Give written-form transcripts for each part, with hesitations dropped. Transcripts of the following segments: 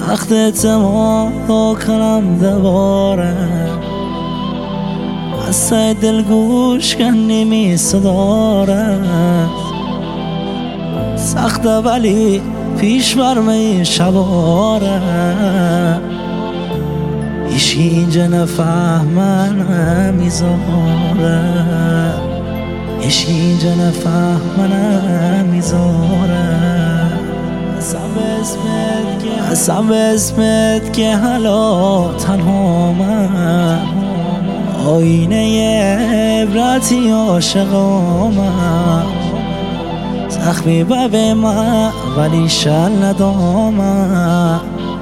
سخت اعتماد کنم دوباره، از دل گوش کن نمیسه داره. سخته ولی پیش برمه شباره، ایش اینجا نفهمن میذاره، ایش اینجا نفهمن میذاره. قسم به اسمت که حالا تنها من، آینه عبرتی عاشقامم. زخمی به من ولی شل ندامم،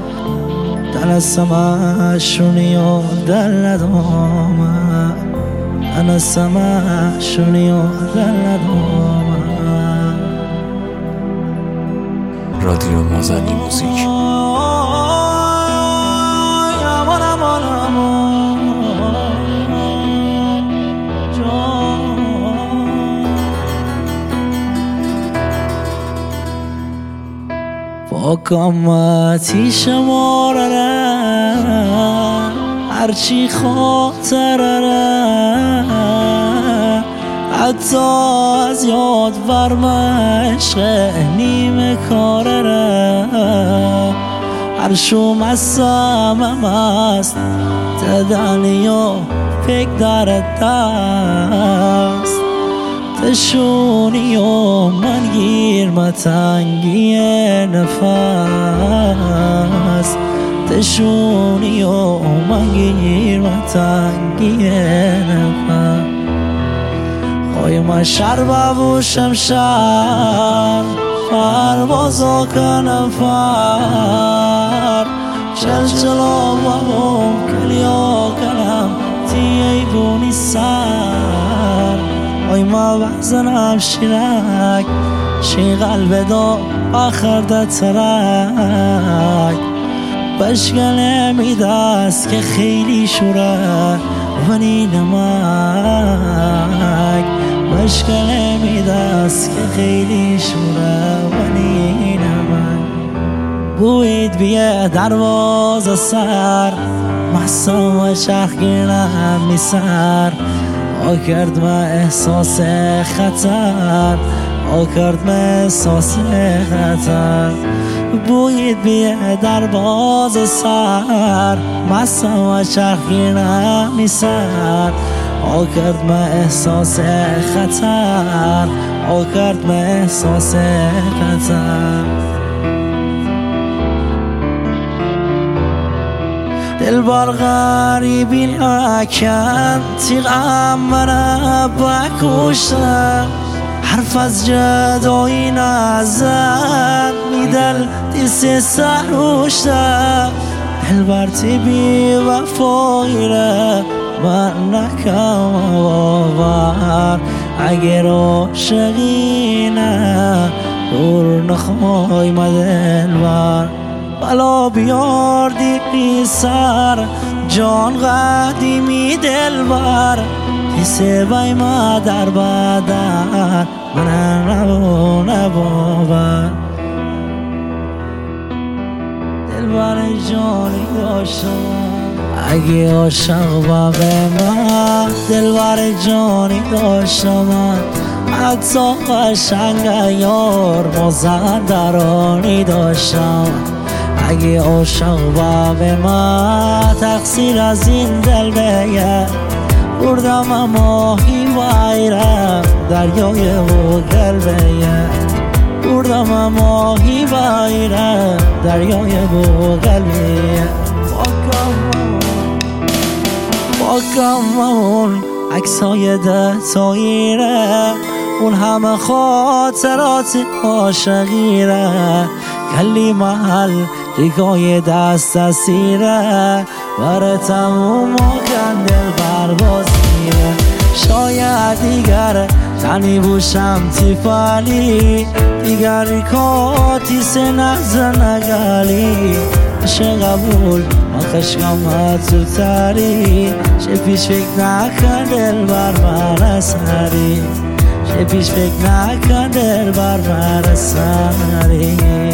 دلستمشونی و دل ندامم، دلستمشونی و دل ندامم. رادیو مازنی موزیک. با قامتی شماره هرچی خاطره، حتی از یاد ورم عشق نیمه کاره. هر شوم از سمم است تدنی و فکر در دست، تشونی و من گیر متنگی نفس، تشونی و من گیر متنگی نفس. خواهی من شر ببوشم شر، پروازا کنم فر، چلچلا ببوم کلیا کنم تیه بونی سر. آی ما بزنم شیرک شی قلب دا بخرده ترک، بشگله میدست که خیلی شوره ولی نمک، بشگله میدست که خیلی شوره ولی نمک. بوید بیه دروازه سر، محسن و شخگیرم میسر. کرد من احساس خطر، کرد من احساس خطر. بوید بیه در باز سر، مسم و چرخینم میسر. کرد من احساس خطر، کرد من احساس خطر. دل بار غریبی لکن تیغم منه بکشتم، حرف از جدایی نزد میدل دیسی سروشتم. دل بر تی بی وفایره من نکم باور، اگر عاشقی نه دور نخوای مدل بر. بلا بیاردی بی سر جان قدیمی دل بر، کسی بای ما در بدن من نباور. دل بر جانی داشتم اگه عاشق با به من، دل بر جانی داشتم حتی قشنگ یار مزندرانی داشتم. اگه عاشق با به من تقصیر از این دل بگه، بردم ماهی وایرم دریای و قلبه، بردم ماهی وایرم دریای و قلبه. باکم اون عکسای ده تاییره، اون همه خاطرات عاشقیره. کلی محل ریگای دست اسیره، بر تموم کن دل بربازیره. شاید دیگر تنی بوشم تیفالی، دیگر ریکاتی سه نزن نگلی. چه قبول من خشکم تو تری، چه پیش فکر نکن دل بر من سری، چه پیش فکر نکن دل بر من سری.